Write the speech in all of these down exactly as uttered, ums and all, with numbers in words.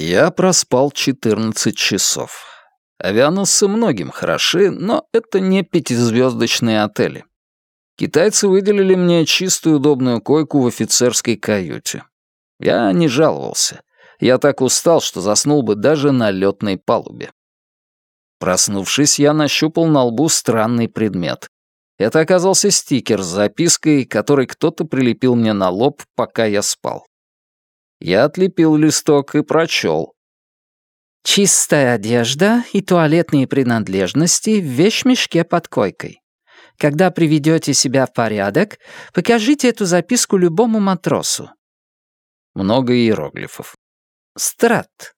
Я проспал четырнадцать часов. Авианосцы многим хороши, но это не пятизвездочные отели. Китайцы выделили мне чистую удобную койку в офицерской каюте. Я не жаловался. Я так устал, что заснул бы даже на лётной палубе. Проснувшись, я нащупал на лбу странный предмет. Это оказался стикер с запиской, который кто-то прилепил мне на лоб, пока я спал. Я отлепил листок и прочел. «Чистая одежда и туалетные принадлежности в вещмешке под койкой. Когда приведете себя в порядок, покажите эту записку любому матросу». Много иероглифов. Страт.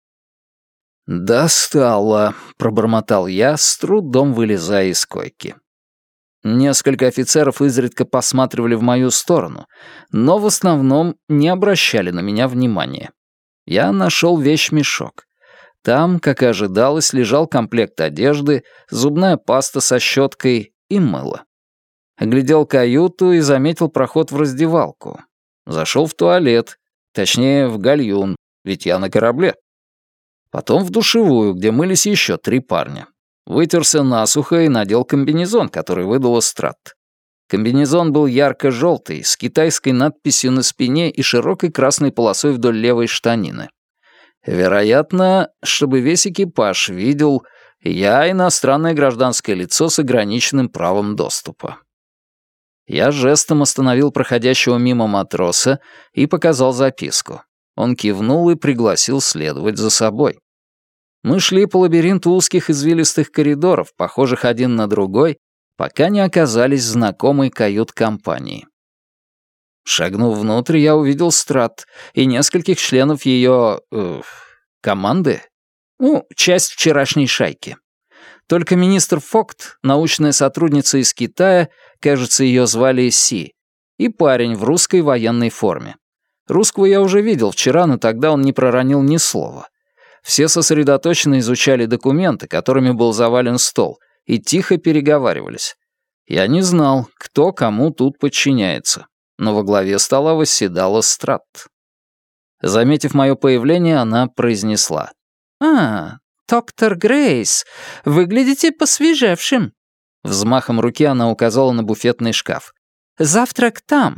«Достало», — пробормотал я, с трудом вылезая из койки. Несколько офицеров изредка посматривали в мою сторону, но в основном не обращали на меня внимания. Я нашел вещмешок. Там, как и ожидалось, лежал комплект одежды, зубная паста со щеткой и мыло. Оглядел каюту и заметил проход в раздевалку. Зашел в туалет, точнее, в гальюн, ведь я на корабле. Потом в душевую, где мылись еще три парня. Вытерся насухо и надел комбинезон, который выдал Страт. Комбинезон был ярко-желтый, с китайской надписью на спине и широкой красной полосой вдоль левой штанины. Вероятно, чтобы весь экипаж видел, я иностранное гражданское лицо с ограниченным правом доступа. Я жестом остановил проходящего мимо матроса и показал записку. Он кивнул и пригласил следовать за собой. Мы шли по лабиринту узких извилистых коридоров, похожих один на другой, пока не оказались в знакомой кают-компании. Шагнув внутрь, я увидел Страт и нескольких членов ее... Э, команды. Ну, часть вчерашней шайки. Только министр Фокт, научная сотрудница из Китая, кажется, ее звали Си, и парень в русской военной форме. Русского я уже видел вчера, но тогда он не проронил ни слова. Все сосредоточенно изучали документы, которыми был завален стол, и тихо переговаривались. Я не знал, кто кому тут подчиняется, но во главе стола восседала Страт. Заметив мое появление, она произнесла. «А, доктор Грейс, выглядите посвежевшим». Взмахом руки она указала на буфетный шкаф. «Завтрак там».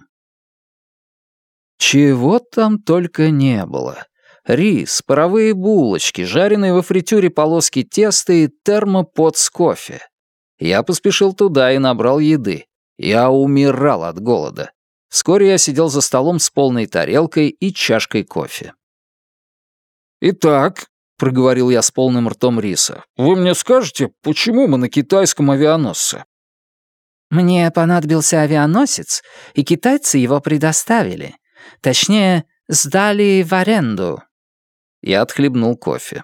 Чего там только не было. Рис, паровые булочки, жареные во фритюре полоски теста и термопот с кофе. Я поспешил туда и набрал еды. Я умирал от голода. Вскоре я сидел за столом с полной тарелкой и чашкой кофе. «Итак», — проговорил я с полным ртом риса, «вы мне скажете, почему мы на китайском авианосце?» «Мне понадобился авианосец, и китайцы его предоставили. Точнее, сдали в аренду». Я отхлебнул кофе.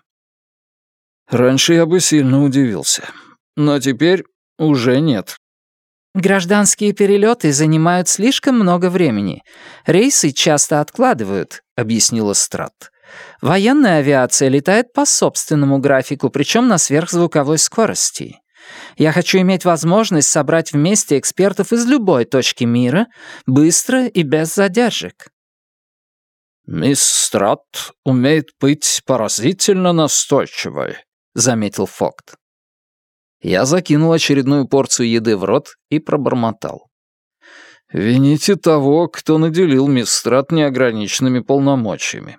Раньше я бы сильно удивился, но теперь уже нет. «Гражданские перелеты занимают слишком много времени. Рейсы часто откладывают», — объяснила Страт. «Военная авиация летает по собственному графику, причем на сверхзвуковой скорости. Я хочу иметь возможность собрать вместе экспертов из любой точки мира, быстро и без задержек». «Мисс Страт умеет быть поразительно настойчивой», — заметил Фокт. Я закинул очередную порцию еды в рот и пробормотал. «Вините того, кто наделил мисс Страт неограниченными полномочиями».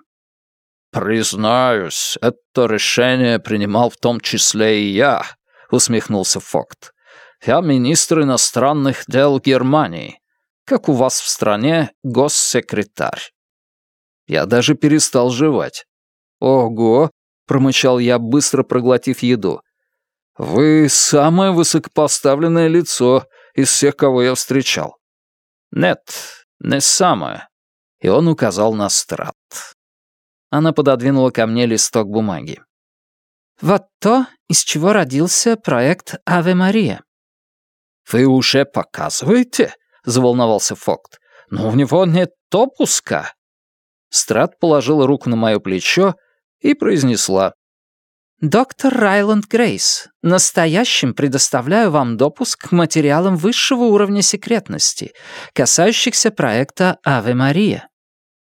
«Признаюсь, это решение принимал в том числе и я», — усмехнулся Фокт. «Я министр иностранных дел Германии. Как у вас в стране госсекретарь». Я даже перестал жевать. «Ого!» — промычал я, быстро проглотив еду. «Вы самое высокопоставленное лицо из всех, кого я встречал». «Нет, не самое». И он указал на Страт. Она пододвинула ко мне листок бумаги. «Вот то, из чего родился проект «Аве Мария». «Вы уже показываете?» — заволновался Фокт. «Но у него нет допуска». Страт положила руку на мое плечо и произнесла. «Доктор Райланд Грейс, настоящим предоставляю вам допуск к материалам высшего уровня секретности, касающихся проекта «Аве Мария».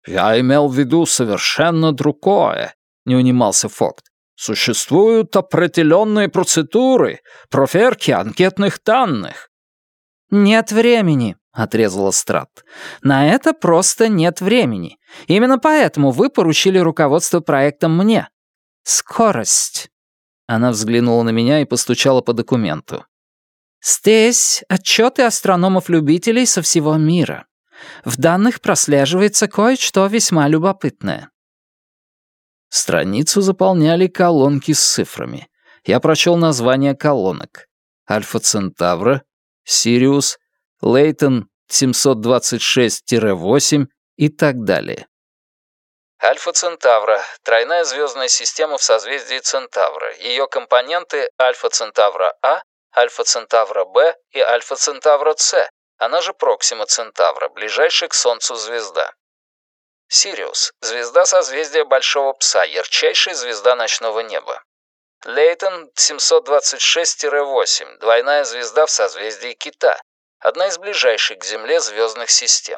«Я имел в виду совершенно другое», — не унимался Фогт. «Существуют определенные процедуры, проверки анкетных данных». «Нет времени», — отрезала Страт. «На это просто нет времени. Именно поэтому вы поручили руководство проектом мне. Скорость». Она взглянула на меня и постучала по документу. «Здесь отчеты астрономов-любителей со всего мира. В данных прослеживается кое-что весьма любопытное». Страницу заполняли колонки с цифрами. Я прочел названия колонок. Альфа Центавра, Сириус, Лейтон семьсот двадцать шесть восемь и так далее. Альфа Центавра — тройная звездная система в созвездии Центавра. Ее компоненты Альфа Центавра А, Альфа Центавра Б и Альфа Центавра С, она же Проксима Центавра, ближайшая к Солнцу звезда. Сириус — звезда созвездия Большого Пса, ярчайшая звезда ночного неба. Лейтон семьсот двадцать шесть восемь, двойная звезда в созвездии Кита, одна из ближайших к Земле звездных систем.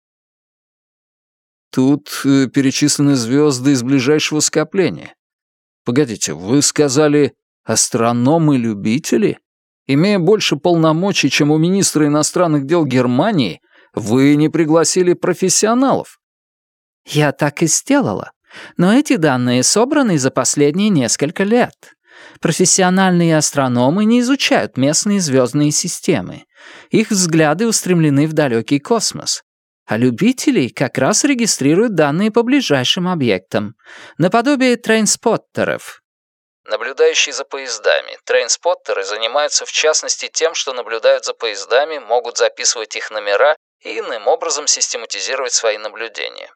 Тут э, перечислены звезды из ближайшего скопления. Погодите, вы сказали астрономы-любители? Имея больше полномочий, чем у министра иностранных дел Германии, вы не пригласили профессионалов. Я так и сделала. Но эти данные собраны за последние несколько лет. Профессиональные астрономы не изучают местные звездные системы. Их взгляды устремлены в далекий космос. А любители как раз регистрируют данные по ближайшим объектам, наподобие трейнспоттеров. Наблюдающие за поездами. Трейнспоттеры занимаются в частности тем, что наблюдают за поездами, могут записывать их номера и иным образом систематизировать свои наблюдения.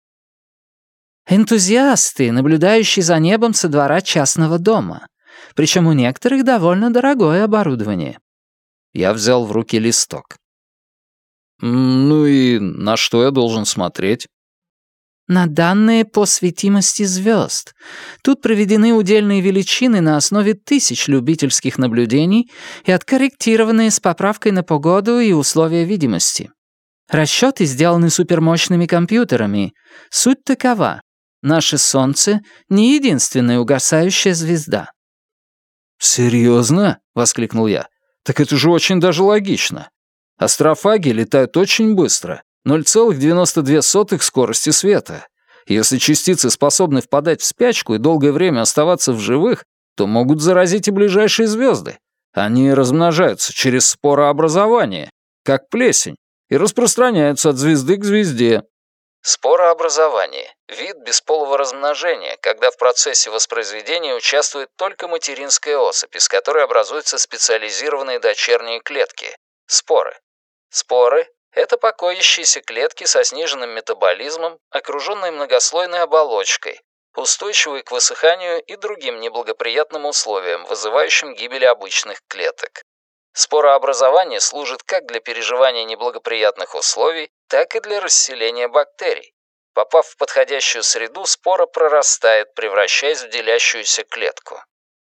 Энтузиасты, наблюдающие за небом со двора частного дома. Причем у некоторых довольно дорогое оборудование. Я взял в руки листок. Ну и на что я должен смотреть? На данные по светимости звезд. Тут проведены удельные величины на основе тысяч любительских наблюдений и откорректированные с поправкой на погоду и условия видимости. Расчеты сделаны супермощными компьютерами. Суть такова. Наше Солнце — не единственная угасающая звезда. «Серьезно?» — воскликнул я. «Так это же очень даже логично. Астрофаги летают очень быстро, ноль целых девяносто две сотых скорости света. Если частицы способны впадать в спячку и долгое время оставаться в живых, то могут заразить и ближайшие звезды. Они размножаются через спорообразование, как плесень, и распространяются от звезды к звезде». Спорообразование — вид бесполого размножения, когда в процессе воспроизведения участвует только материнская особь, из которой образуются специализированные дочерние клетки — споры. Споры — это покоящиеся клетки со сниженным метаболизмом, окруженные многослойной оболочкой, устойчивые к высыханию и другим неблагоприятным условиям, вызывающим гибель обычных клеток. Спорообразование служит как для переживания неблагоприятных условий, так и для расселения бактерий. Попав в подходящую среду, спора прорастает, превращаясь в делящуюся клетку.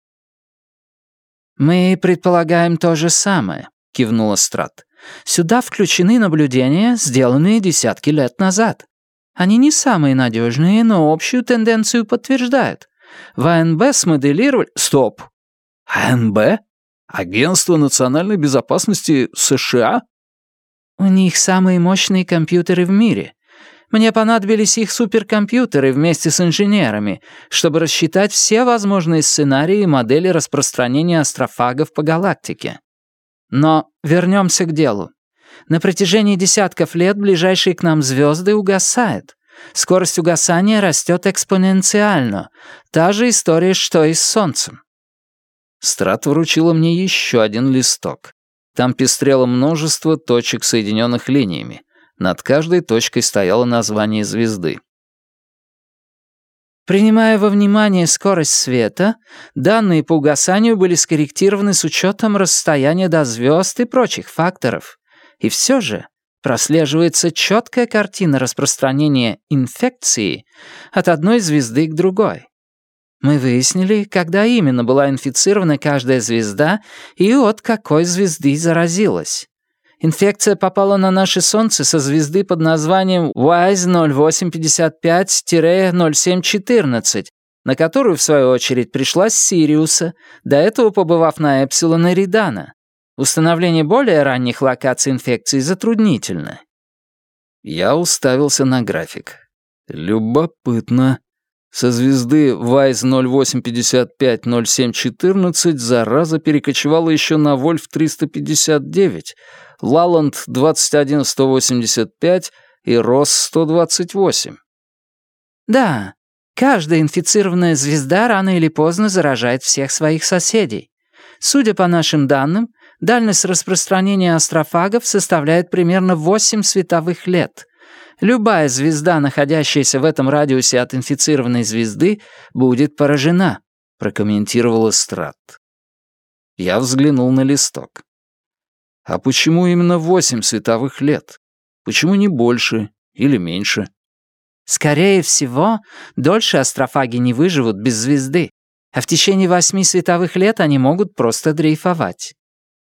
«Мы предполагаем то же самое», — кивнула Страт. «Сюда включены наблюдения, сделанные десятки лет назад. Они не самые надежные, но общую тенденцию подтверждают. В АНБ смоделировали...» «Стоп! АНБ? Агентство национальной безопасности США?» «У них самые мощные компьютеры в мире. Мне понадобились их суперкомпьютеры вместе с инженерами, чтобы рассчитать все возможные сценарии и модели распространения астрофагов по галактике. Но вернемся к делу. На протяжении десятков лет ближайшие к нам звезды угасают. Скорость угасания растет экспоненциально. Та же история, что и с Солнцем». Страт вручила мне еще один листок. Там пестрело множество точек, соединенных линиями. Над каждой точкой стояло название звезды. Принимая во внимание скорость света, данные по угасанию были скорректированы с учетом расстояния до звезд и прочих факторов. И все же прослеживается четкая картина распространения инфекции от одной звезды к другой. Мы выяснили, когда именно была инфицирована каждая звезда и от какой звезды заразилась. Инфекция попала на наше Солнце со звезды под названием Уайз ноль восемь пятьдесят пять ноль семь четырнадцать, на которую, в свою очередь, пришла с Сириуса, до этого побывав на Эпсилон Эридана. Установление более ранних локаций инфекции затруднительно. Я уставился на график. Любопытно. Со звезды Вайз ноль восемь пятьдесят пять ноль семь четырнадцать зараза перекочевала еще на Вольф триста пятьдесят девять, Лаланд двадцать один сто восемьдесят пять и Росс сто двадцать восемь. Да, каждая инфицированная звезда рано или поздно заражает всех своих соседей. Судя по нашим данным, дальность распространения астрофагов составляет примерно восемь световых лет. Любая звезда, находящаяся в этом радиусе от инфицированной звезды, будет поражена, прокомментировала Страт. Я взглянул на листок. А почему именно восемь световых лет? Почему не больше или меньше? Скорее всего, дольше астрофаги не выживут без звезды, а в течение восьми световых лет они могут просто дрейфовать.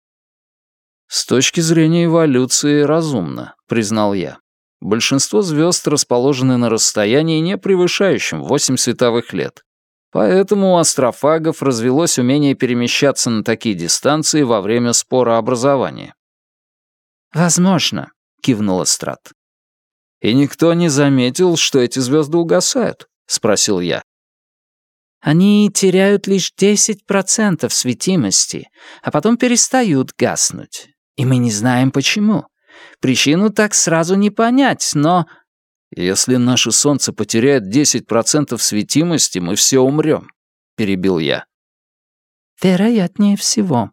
С точки зрения эволюции разумно, признал я. Большинство звезд расположены на расстоянии, не превышающем восемь световых лет. Поэтому у астрофагов развелось умение перемещаться на такие дистанции во время спорообразования. «Возможно», — кивнула Страт. «И никто не заметил, что эти звезды угасают?» — спросил я. «Они теряют лишь десять процентов светимости, а потом перестают гаснуть. И мы не знаем, почему. Причину так сразу не понять, но...» «Если наше Солнце потеряет десять процентов светимости, мы все умрем», — перебил я. «Вероятнее всего».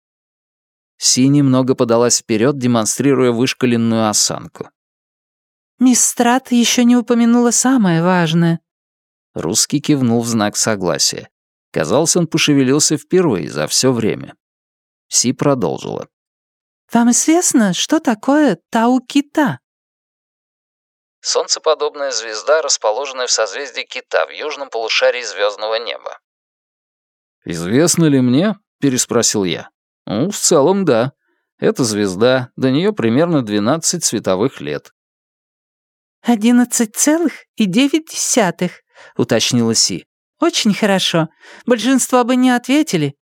Си немного подалась вперед, демонстрируя вышкаленную осанку. «Мисс Страт еще не упомянула самое важное». Русский кивнул в знак согласия. Казалось, он пошевелился впервые за все время. Си продолжила. «Вам известно, что такое Тау-Кита?» Солнцеподобная звезда, расположенная в созвездии Кита в южном полушарии звездного неба. «Известно ли мне?» — переспросил я. «Ну, в целом, да. Эта звезда, до нее примерно двенадцать световых лет». «Одиннадцать целых и девять десятых», — уточнила Си. «Очень хорошо. Большинство бы не ответили».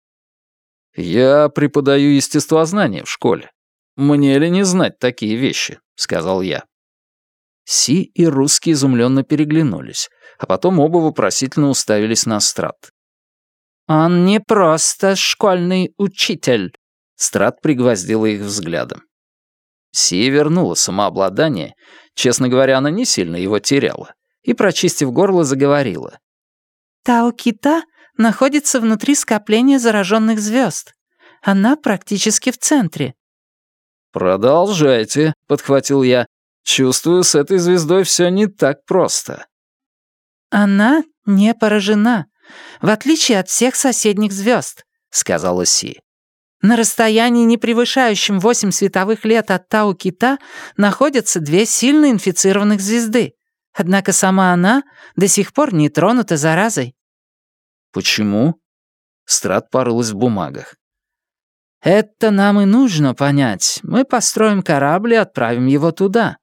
«Я преподаю естествознание в школе. Мне ли не знать такие вещи?» — сказал я. Си и Русский изумленно переглянулись, а потом оба вопросительно уставились на Страт. «Он не просто школьный учитель», — Страт пригвоздила их взглядом. Си вернула самообладание, честно говоря, она не сильно его теряла, и, прочистив горло, заговорила. «Тау-Кита находится внутри скопления зараженных звезд. Она практически в центре». «Продолжайте», — подхватил я. «Чувствую, с этой звездой все не так просто». «Она не поражена, в отличие от всех соседних звезд», — сказала Си. «На расстоянии, не превышающем восемь световых лет от Тау-Кита, находятся две сильно инфицированных звезды. Однако сама она до сих пор не тронута заразой». «Почему?» Страт порылась в бумагах. «Это нам и нужно понять. Мы построим корабль и отправим его туда».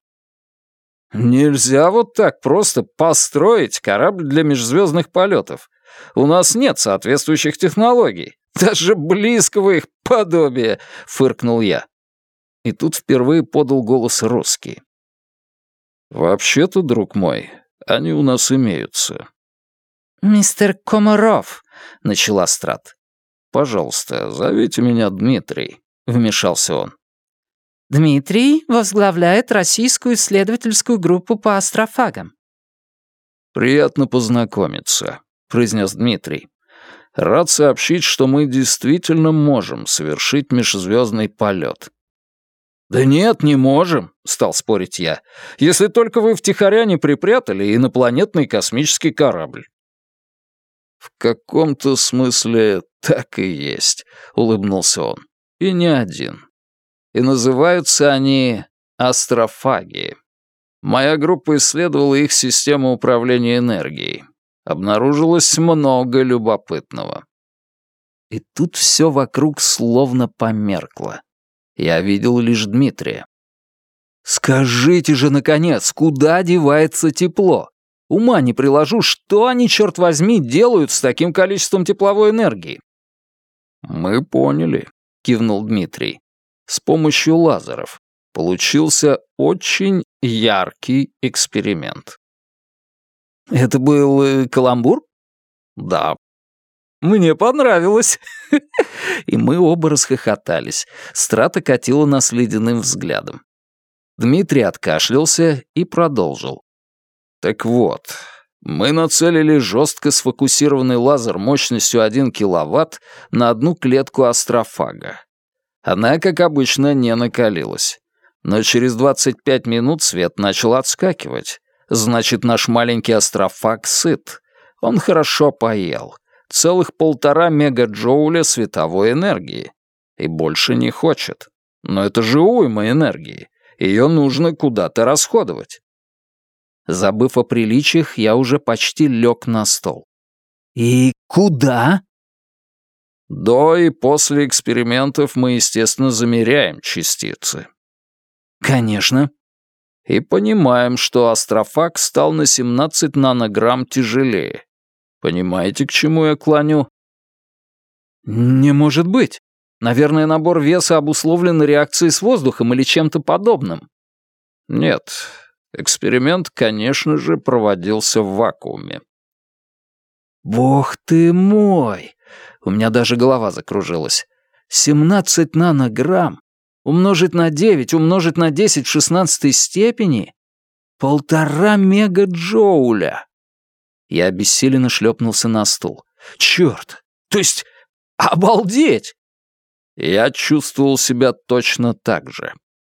«Нельзя вот так просто построить корабль для межзвездных полетов. У нас нет соответствующих технологий. Даже близкого их подобия», — фыркнул я. И тут впервые подал голос Русский. «Вообще-то, друг мой, они у нас имеются». «Мистер Комаров», — начала Страт. «Пожалуйста, зовите меня Дмитрий», — вмешался он. «Дмитрий возглавляет российскую исследовательскую группу по астрофагам». «Приятно познакомиться», — произнес Дмитрий. «Рад сообщить, что мы действительно можем совершить межзвездный полет». «Да нет, не можем», — стал спорить я, «если только вы втихаря не припрятали инопланетный космический корабль». «В каком-то смысле так и есть», — улыбнулся он. «И не один. И называются они астрофаги. Моя группа исследовала их систему управления энергией. Обнаружилось много любопытного». И тут все вокруг словно померкло. Я видел лишь Дмитрия. «Скажите же, наконец, куда девается тепло? Ума не приложу, что они, черт возьми, делают с таким количеством тепловой энергии?» «Мы поняли», — кивнул Дмитрий. «С помощью лазеров. Получился очень яркий эксперимент». «Это был э, каламбур?» «Да». «Мне понравилось». И мы оба расхохотались. Страта катила нас ледяным взглядом. Дмитрий откашлялся и продолжил. «Так вот, мы нацелили жестко сфокусированный лазер мощностью один киловатт на одну клетку астрофага. Она, как обычно, не накалилась. Но через двадцать пять минут свет начал отскакивать. Значит, наш маленький астрофаг сыт. Он хорошо поел. Целых полтора мегаджоуля световой энергии. И больше не хочет. Но это же уйма энергии. Ее нужно куда-то расходовать». Забыв о приличиях, я уже почти лег на стол. «И куда?» «До и после экспериментов мы, естественно, замеряем частицы». «Конечно». «И понимаем, что астрофаг стал на семнадцать нанограмм тяжелее. Понимаете, к чему я клоню?» «Не может быть. Наверное, набор веса обусловлен реакцией с воздухом или чем-то подобным». «Нет». Эксперимент, конечно же, проводился в вакууме. «Бог ты мой!» У меня даже голова закружилась. семнадцать нанограмм умножить на девять, умножить на десять в шестнадцатой степени? Полтора мегаджоуля! Я обессиленно шлепнулся на стул. «Черт! То есть... обалдеть!» Я чувствовал себя точно так же.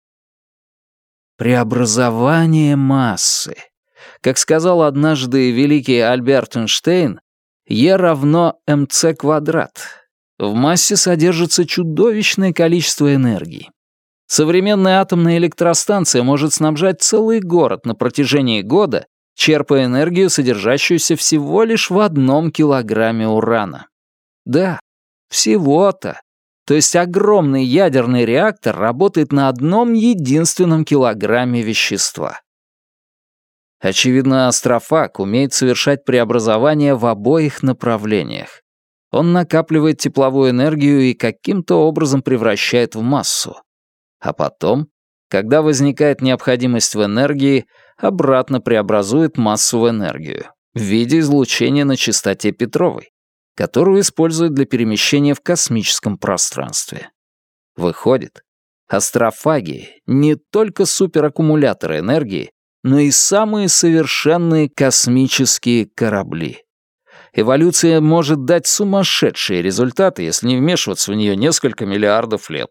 Преобразование массы. Как сказал однажды великий Альберт Эйнштейн, Е равно МЦ квадрат. В массе содержится чудовищное количество энергии. Современная атомная электростанция может снабжать целый город на протяжении года, черпая энергию, содержащуюся всего лишь в одном килограмме урана. Да, всего-то. То есть огромный ядерный реактор работает на одном единственном килограмме вещества. Очевидно, астрофаг умеет совершать преобразования в обоих направлениях. Он накапливает тепловую энергию и каким-то образом превращает в массу. А потом, когда возникает необходимость в энергии, обратно преобразует массу в энергию в виде излучения на частоте Петровой, которую используют для перемещения в космическом пространстве. Выходит, астрофаги — не только супераккумуляторы энергии, но и самые совершенные космические корабли. Эволюция может дать сумасшедшие результаты, если не вмешиваться в нее несколько миллиардов лет.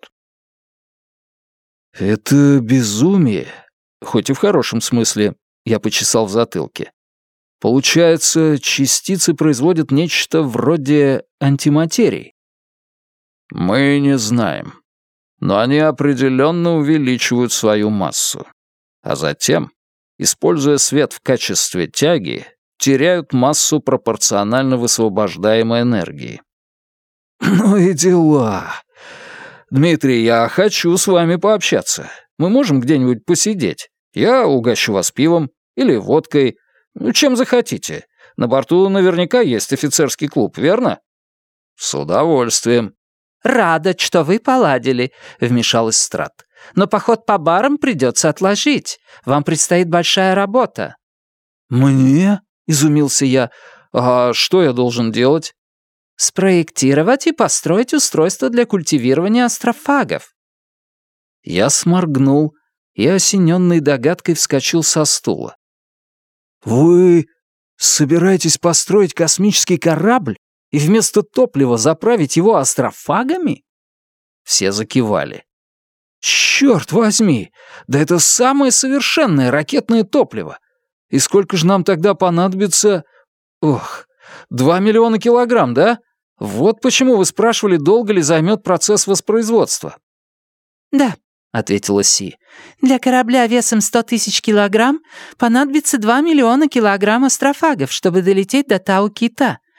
«Это безумие, хоть и в хорошем смысле», — я почесал в затылке. Получается, частицы производят нечто вроде антиматерии. Мы не знаем. Но они определенно увеличивают свою массу. А затем, используя свет в качестве тяги, теряют массу пропорционально высвобождаемой энергии. Ну и дела. Дмитрий, я хочу с вами пообщаться. Мы можем где-нибудь посидеть? Я угощу вас пивом или водкой. Ну, чем захотите. На борту наверняка есть офицерский клуб, верно? С удовольствием. «Рада, что вы поладили», — вмешалась Страт. «Но поход по барам придется отложить. Вам предстоит большая работа». «Мне?» — изумился я. «А что я должен делать?» «Спроектировать и построить устройство для культивирования астрофагов». Я сморгнул и, осененный догадкой, вскочил со стула. «Вы собираетесь построить космический корабль и вместо топлива заправить его астрофагами?» Все закивали. «Черт возьми! Да это самое совершенное ракетное топливо! И сколько же нам тогда понадобится... Ох, два миллиона килограмм, да? Вот почему вы спрашивали, долго ли займет процесс воспроизводства». «Да», — ответила Си. «Для корабля весом сто тысяч килограмм понадобится два миллиона килограмм астрофагов, чтобы долететь до Тау-Кита.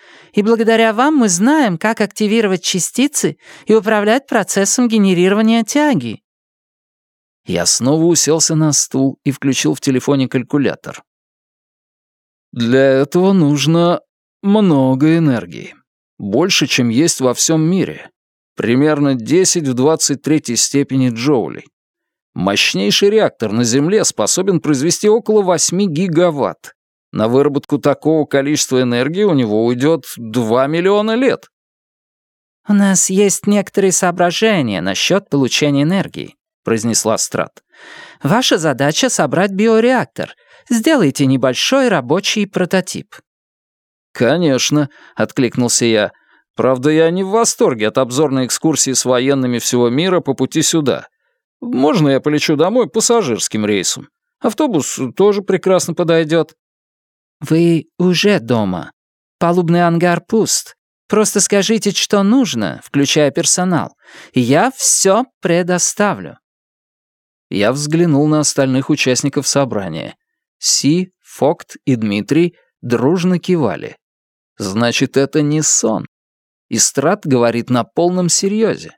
И благодаря вам мы знаем, как активировать частицы и управлять процессом генерирования тяги». Я снова уселся на стул и включил в телефоне калькулятор. «Для этого нужно много энергии. Больше, чем есть во всем мире. Примерно десять в двадцать третьей степени джоулей. Мощнейший реактор на Земле способен произвести около восемь гигаватт. На выработку такого количества энергии у него уйдет два миллиона лет». «У нас есть некоторые соображения насчет получения энергии», — произнесла Страт. «Ваша задача — собрать биореактор. Сделайте небольшой рабочий прототип». «Конечно», — откликнулся я. «Правда, я не в восторге от обзорной экскурсии с военными всего мира по пути сюда. Можно я полечу домой пассажирским рейсом? Автобус тоже прекрасно подойдет». «Вы уже дома. Палубный ангар пуст. Просто скажите, что нужно, включая персонал, и я все предоставлю». Я взглянул на остальных участников собрания. Си, Фокт и Дмитрий дружно кивали. Значит, это не сон. И Страт говорит на полном серьезе.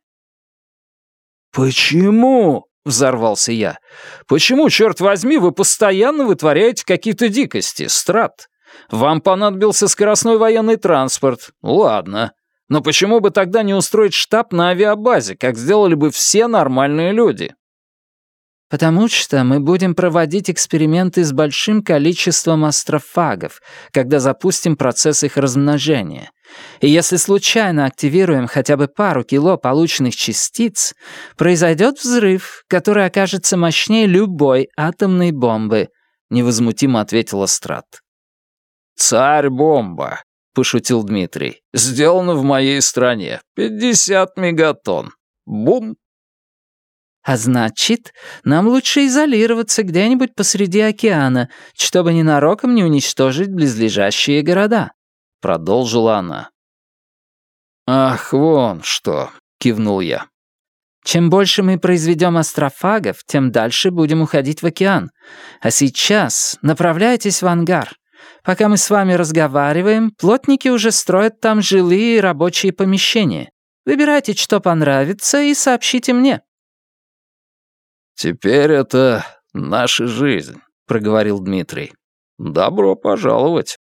«Почему?» — взорвался я. «Почему, черт возьми, вы постоянно вытворяете какие-то дикости, Страт? Вам понадобился скоростной военный транспорт. Ладно. Но почему бы тогда не устроить штаб на авиабазе, как сделали бы все нормальные люди?» «Потому что мы будем проводить эксперименты с большим количеством астрофагов, когда запустим процесс их размножения. И если случайно активируем хотя бы пару кило полученных частиц, произойдет взрыв, который окажется мощнее любой атомной бомбы», — невозмутимо ответила Страт. «Царь-бомба», — пошутил Дмитрий. «Сделано в моей стране. пятьдесят мегатонн. Бум!» «А значит, нам лучше изолироваться где-нибудь посреди океана, чтобы ненароком не уничтожить близлежащие города», — продолжила она. «Ах, вон что», — кивнул я. «Чем больше мы произведем астрофагов, тем дальше будем уходить в океан. А сейчас направляйтесь в ангар. Пока мы с вами разговариваем, плотники уже строят там жилые и рабочие помещения. Выбирайте, что понравится, и сообщите мне». «Теперь это наша жизнь», — проговорил Дмитрий. «Добро пожаловать».